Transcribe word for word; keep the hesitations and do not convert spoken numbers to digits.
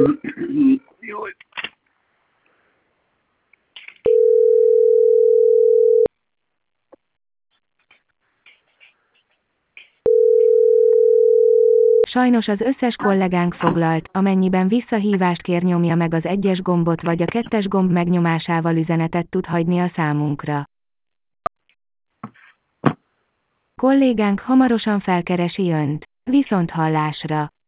Jó. Sajnos az összes kollégánk foglalt, amennyiben visszahívást kér, nyomja meg az egyes gombot vagy a kettes gomb megnyomásával üzenetet tud hagyni a számunkra. Kollégánk hamarosan felkeresi Önt. Viszonthallásra!